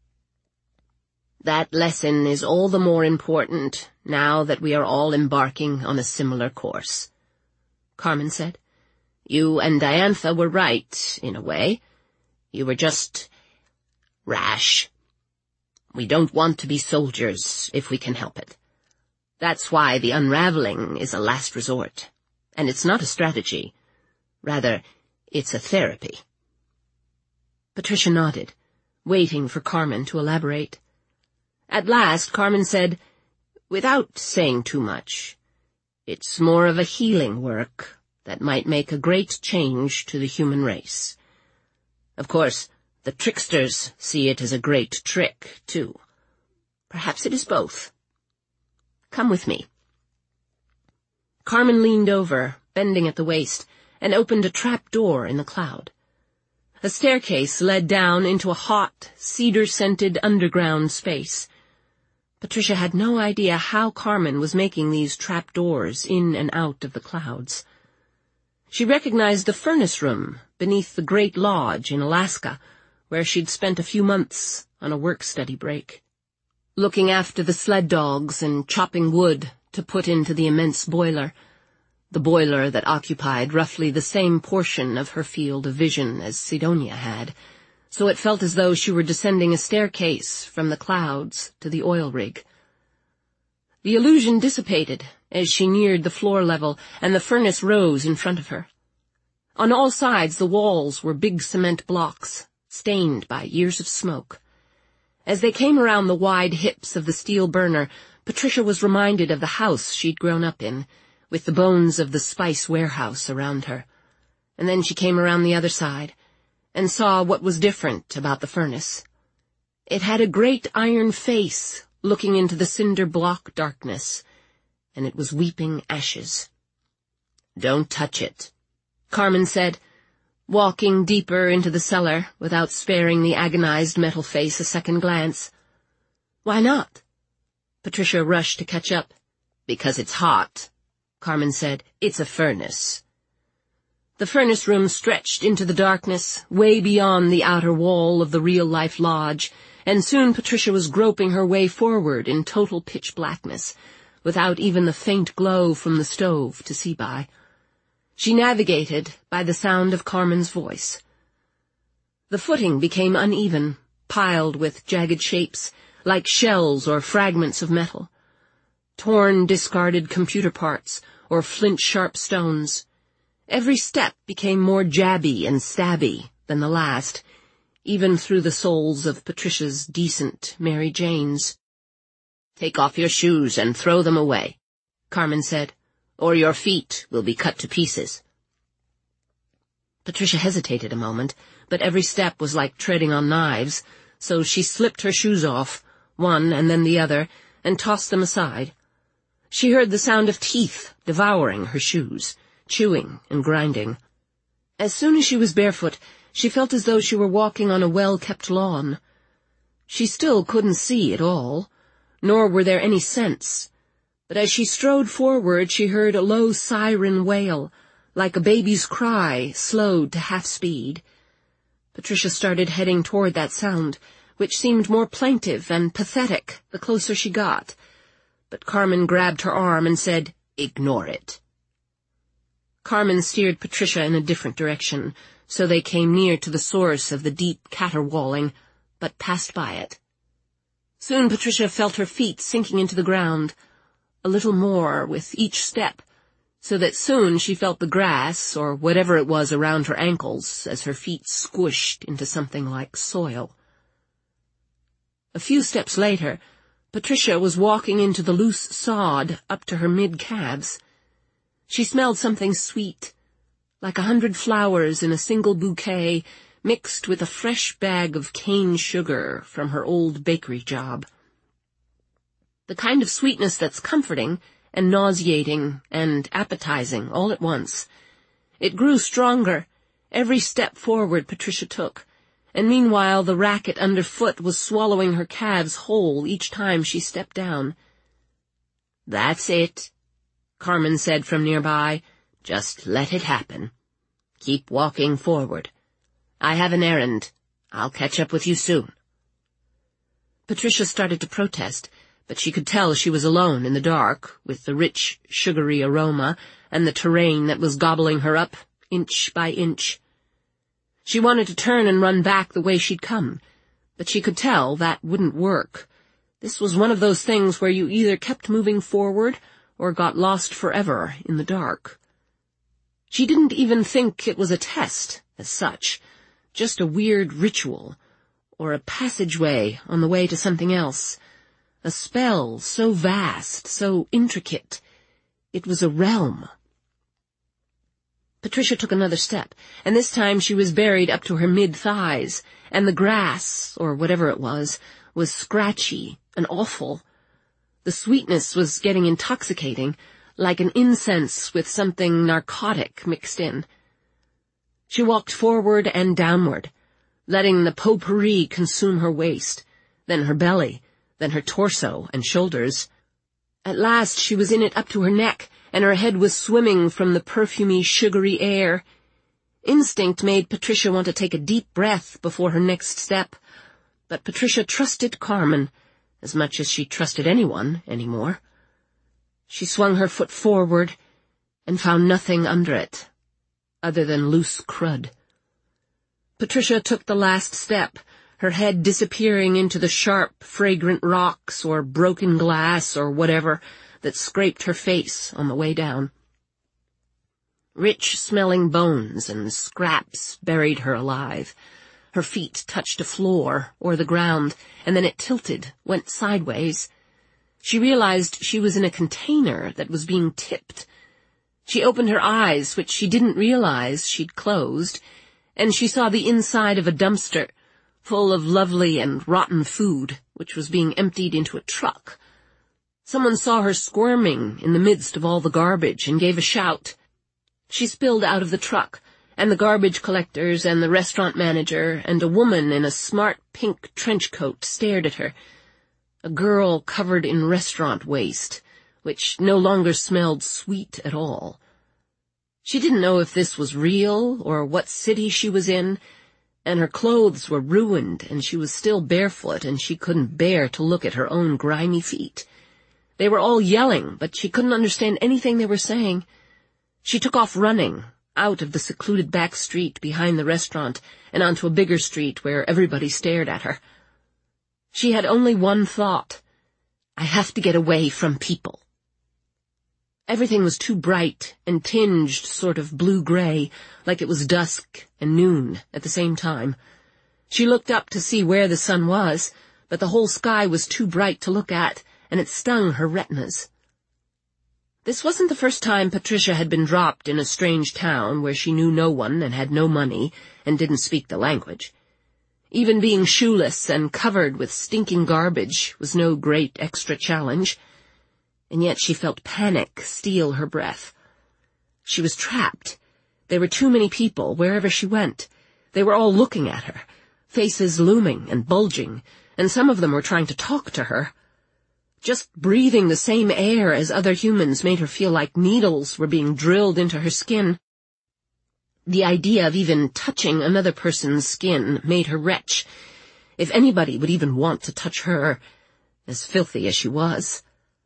That lesson is all the more important now that we are all embarking on a similar course, Carmen said. You and Diantha were right, in a way. You were just rash. We don't want to be soldiers if we can help it. That's why the unraveling is a last resort, and it's not a strategy. Rather, it's a therapy. Patricia nodded, waiting for Carmen to elaborate. At last, Carmen said, without saying too much, it's more of a healing work that might make a great change to the human race. Of course, the tricksters see it as a great trick, too. Perhaps it is both. Come with me. Carmen leaned over, bending at the waist, and opened a trap door in the cloud. A staircase led down into a hot, cedar-scented underground space. Patricia had no idea how Carmen was making these trap doors in and out of the clouds. She recognized the furnace room beneath the Great Lodge in Alaska, where she'd spent a few months on a work-study break, looking after the sled dogs and chopping wood to put into the immense boiler, the boiler that occupied roughly the same portion of her field of vision as Sidonia had, so it felt as though she were descending a staircase from the clouds to the oil rig. The illusion dissipated as she neared the floor level, and the furnace rose in front of her. On all sides the walls were big cement blocks, stained by years of smoke. As they came around the wide hips of the steel burner, Patricia was reminded of the house she'd grown up in, with the bones of the spice warehouse around her. And then she came around the other side, and saw what was different about the furnace. It had a great iron face looking into the cinder block darkness, and it was weeping ashes. Don't touch it, Carmen said, walking deeper into the cellar without sparing the agonized metal face a second glance. Why not? Patricia rushed to catch up. Because it's hot, Carmen said. It's a furnace. The furnace room stretched into the darkness, way beyond the outer wall of the real-life lodge, and soon Patricia was groping her way forward in total pitch blackness, without even the faint glow from the stove to see by. She navigated by the sound of Carmen's voice. The footing became uneven, piled with jagged shapes, like shells or fragments of metal. Torn, discarded computer parts, or flint-sharp stones. Every step became more jabby and stabby than the last, even through the soles of Patricia's decent Mary Janes. Take off your shoes and throw them away, Carmen said, or your feet will be cut to pieces. Patricia hesitated a moment, but every step was like treading on knives, so she slipped her shoes off, one and then the other, and tossed them aside. She heard the sound of teeth devouring her shoes, chewing and grinding. As soon as she was barefoot, she felt as though she were walking on a well-kept lawn. She still couldn't see at all, nor were there any scents, but as she strode forward she heard a low siren wail, like a baby's cry slowed to half-speed. Patricia started heading toward that sound, which seemed more plaintive and pathetic the closer she got, but Carmen grabbed her arm and said, "Ignore it." Carmen steered Patricia in a different direction, so they came near to the source of the deep caterwauling, but passed by it. Soon Patricia felt her feet sinking into the ground. a little more with each step, so that soon she felt the grass, or whatever it was around her ankles, as her feet squished into something like soil. A few steps later, Patricia was walking into the loose sod up to her mid-calves. She smelled something sweet, like a hundred flowers in a single bouquet, mixed with a fresh bag of cane sugar from her old bakery job. The kind of sweetness that's comforting and nauseating and appetizing all at once. It grew stronger every step forward Patricia took, and meanwhile the racket underfoot was swallowing her calves whole each time she stepped down. "That's it," Carmen said from nearby. "Just let it happen. Keep walking forward. I have an errand. I'll catch up with you soon." Patricia started to protest, but she could tell she was alone in the dark, with the rich, sugary aroma and the terrain that was gobbling her up, inch by inch. She wanted to turn and run back the way she'd come, but she could tell that wouldn't work. This was one of those things where you either kept moving forward or got lost forever in the dark. She didn't even think it was a test, as such, just a weird ritual, or a passageway on the way to something else. A spell so vast, so intricate. It was a realm. Patricia took another step, and this time she was buried up to her mid-thighs, and the grass, or whatever it was, was scratchy and awful. The sweetness was getting intoxicating, like an incense with something narcotic mixed in. She walked forward and downward, letting the potpourri consume her waist, then her belly, then her torso and shoulders. At last she was in it up to her neck, and her head was swimming from the perfumey, sugary air. Instinct made Patricia want to take a deep breath before her next step, but Patricia trusted Carmen as much as she trusted anyone anymore. She swung her foot forward and found nothing under it, other than loose crud. Patricia took the last step, her head disappearing into the sharp, fragrant rocks or broken glass or whatever that scraped her face on the way down. Rich-smelling bones and scraps buried her alive. Her feet touched a floor or the ground, and then it tilted, went sideways. She realized she was in a container that was being tipped. She opened her eyes, which she didn't realize she'd closed, and she saw the inside of a dumpster, full of lovely and rotten food, which was being emptied into a truck. Someone saw her squirming in the midst of all the garbage and gave a shout. She spilled out of the truck, and the garbage collectors and the restaurant manager and a woman in a smart pink trench coat stared at her. A girl covered in restaurant waste, which no longer smelled sweet at all. She didn't know if this was real or what city she was in, and her clothes were ruined, and she was still barefoot, and she couldn't bear to look at her own grimy feet. They were all yelling, but she couldn't understand anything they were saying. She took off running, out of the secluded back street behind the restaurant, and onto a bigger street where everybody stared at her. She had only one thought: I have to get away from people. Everything was too bright and tinged sort of blue-gray, like it was dusk and noon at the same time. She looked up to see where the sun was, but the whole sky was too bright to look at, and it stung her retinas. This wasn't the first time Patricia had been dropped in a strange town where she knew no one and had no money and didn't speak the language. Even being shoeless and covered with stinking garbage was no great extra challenge. And yet she felt panic steal her breath. She was trapped. There were too many people wherever she went. They were all looking at her, faces looming and bulging, and some of them were trying to talk to her. Just breathing the same air as other humans made her feel like needles were being drilled into her skin. The idea of even touching another person's skin made her retch. If anybody would even want to touch her, as filthy as she was.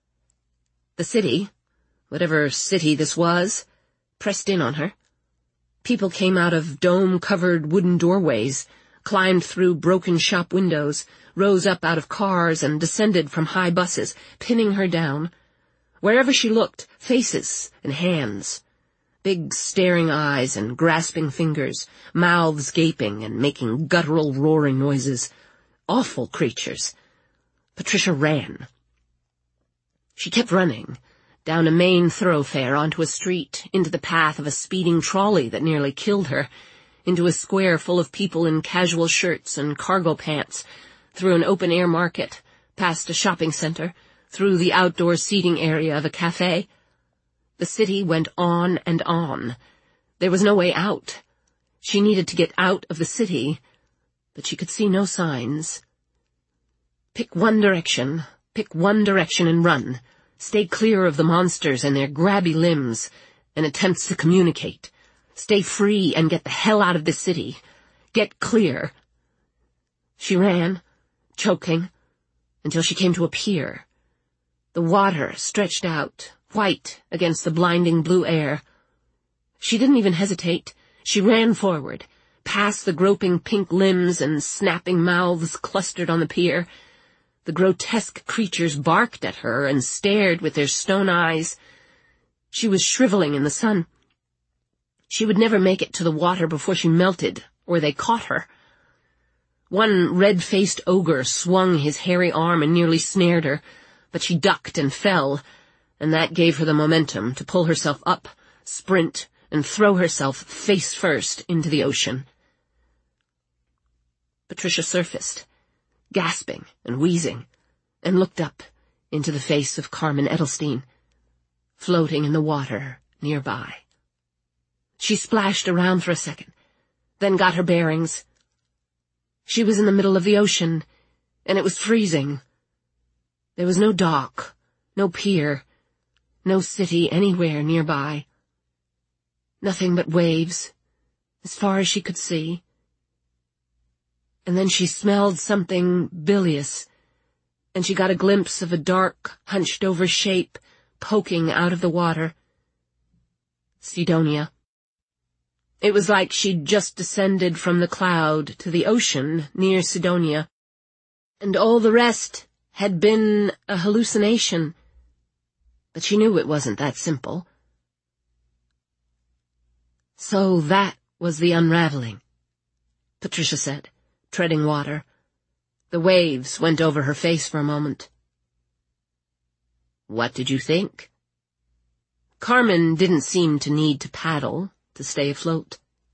The city, whatever city this was, pressed in on her. People came out of dome-covered wooden doorways, climbed through broken shop windows, rose up out of cars and descended from high buses, pinning her down. Wherever she looked, faces and hands. Big staring eyes and grasping fingers, mouths gaping and making guttural roaring noises. Awful creatures. Patricia ran. She kept running, down a main thoroughfare onto a street, into the path of a speeding trolley that nearly killed her, into a square full of people in casual shirts and cargo pants, through an open-air market, past a shopping center, through the outdoor seating area of a cafe. The city went on and on. There was no way out. She needed to get out of the city, but she could see no signs. Pick one direction, pick one direction and run. Stay clear of the monsters and their grabby limbs and attempts to communicate. Stay free and get the hell out of this city. Get clear. She ran, choking, until she came to a pier. The water stretched out, white against the blinding blue air. She didn't even hesitate. She ran forward, past the groping pink limbs and snapping mouths clustered on the pier. The grotesque creatures barked at her and stared with their stone eyes. She was shriveling in the sun. She would never make it to the water before she melted, or they caught her. One red-faced ogre swung his hairy arm and nearly snared her, but she ducked and fell, and that gave her the momentum to pull herself up, sprint, and throw herself face first into the ocean. Patricia surfaced, gasping and wheezing, and looked up into the face of Carmen Edelstein, floating in the water nearby. She splashed around for a second, then got her bearings. She was in the middle of the ocean, and it was freezing. There was no dock, no pier, no city anywhere nearby. Nothing but waves, as far as she could see. And then she smelled something bilious, and she got a glimpse of a dark, hunched-over shape poking out of the water. Sidonia. It was like she'd just descended from the cloud to the ocean near Sidonia, and all the rest had been a hallucination. But she knew it wasn't that simple. So that was the unraveling, Patricia said, treading water. The waves went over her face for a moment. What did you think? Carmen didn't seem to need to paddle to stay afloat.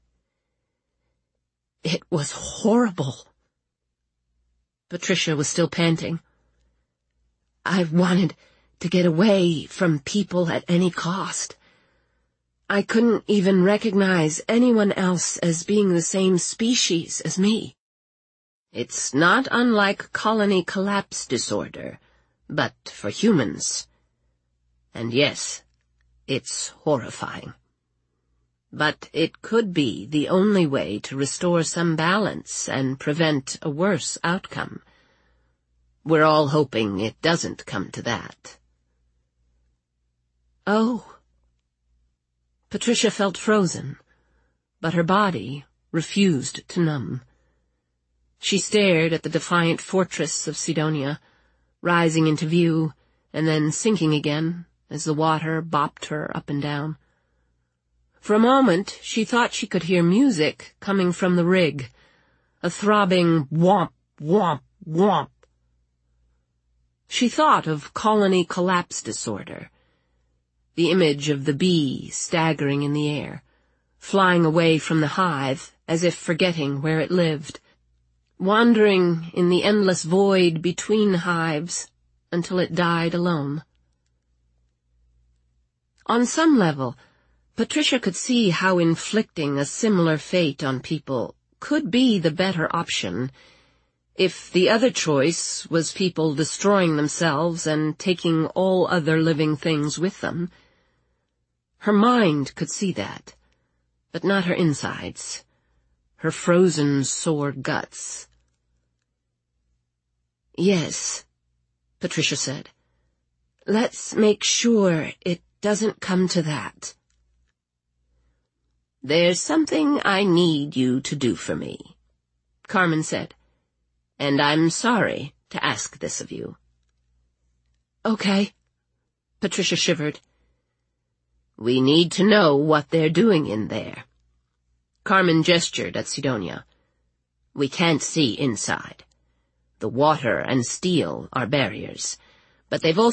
It was horrible. Patricia was still panting. I wanted to get away from people at any cost. I couldn't even recognize anyone else as being the same species as me. It's not unlike colony collapse disorder, but for humans. And yes, it's horrifying. But it could be the only way to restore some balance and prevent a worse outcome. We're all hoping it doesn't come to that. Oh. Patricia felt frozen, but her body refused to numb. She stared at the defiant fortress of Sidonia, rising into view and then sinking again as the water bopped her up and down. For a moment, she thought she could hear music coming from the rig, a throbbing whomp, whomp, whomp. She thought of colony collapse disorder, the image of the bee staggering in the air, flying away from the hive as if forgetting where it lived, wandering in the endless void between hives until it died alone. On some level, Patricia could see how inflicting a similar fate on people could be the better option, if the other choice was people destroying themselves and taking all other living things with them. Her mind could see that, but not her insides, her frozen, sore guts. Yes, Patricia said. Let's make sure it doesn't come to that. There's something I need you to do for me, Carmen said, and I'm sorry to ask this of you. Okay, Patricia shivered. We need to know what they're doing in there. Carmen gestured at Sidonia. We can't see inside. The water and steel are barriers, but they've also